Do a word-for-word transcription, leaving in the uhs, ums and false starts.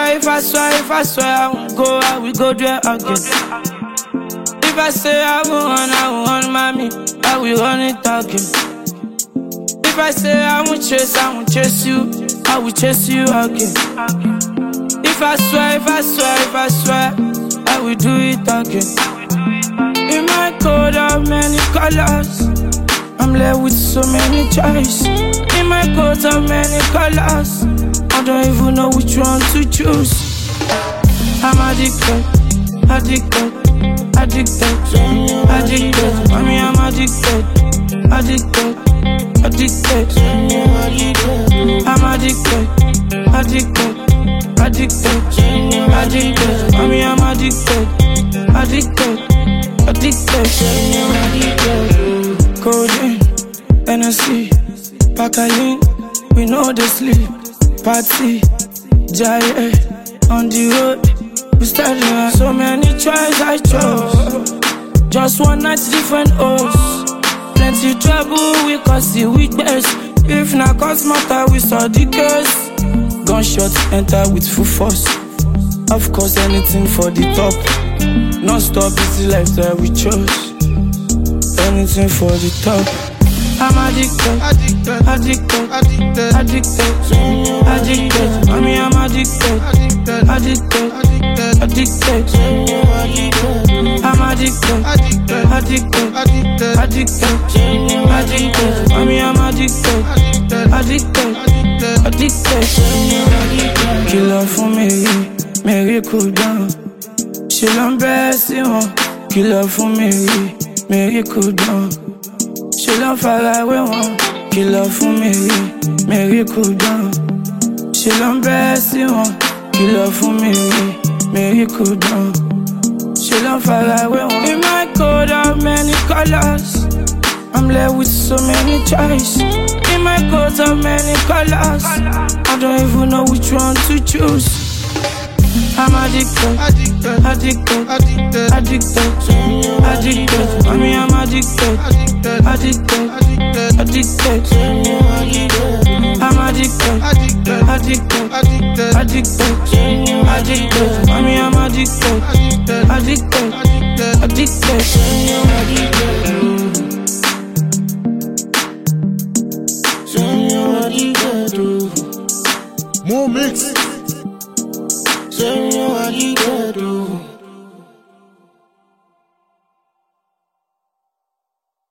swear, if I swear, if I swear, I won't go, I will go there again. If I say I will run, I will run, mommy, I will run it again. If I say I won't chase, I won't chase you, I will chase you again. If I swear, if I swear, if I swear, I will do it again. In my coat of many colors, I'm left with so many choices. In my coat of many colors, I don't even know which one to choose. I'm addicted, addicted, addicted, addicted. Mommy, I'm addicted, addicted, addicted. I'm addicted, addicted, addicted, addicted. Mommy, I'm addicted, addicted, addicted. Codeine, N S C, Pacalin, we know they sleep. Party, Jaya, on the road, we started. So many tries I chose. Just one night, different hosts. Plenty trouble, we cause the weakness. If not cause matter, we saw the curse. Gunshots enter with full force. Of course, anything for the top. Non-stop is the lifestyle we chose. Anything for the top. I'm addicted, addicted, addicted, addicted, addicted, addicted. Mommy, I'm addicted, addicted, addicted, addicted. I'm addicted, addicted, addicted, addicted, addicted. Mommy, I'm addicted, addicted, addicted. Killer for me, Mary cool down. She l'en baisse, killer for me, Mary cool down. She l'en far away one, killer for me, Mary cool down. She l'en baisse one, killer for me, Mary cool down. She l'en far away one. In my coat of many colors, I'm left with so many choices. In my coat of many colors, I don't even know which one to choose. I'm addicted, addicted, addicted, addicted, addicted, addicted. Mommy, I'm addicted, addicted, addicted, addicted. I'm addicted, addicted, addicted, addicted, addicted. Mommy, I'm addicted, addicted, addicted, addicted. More mix.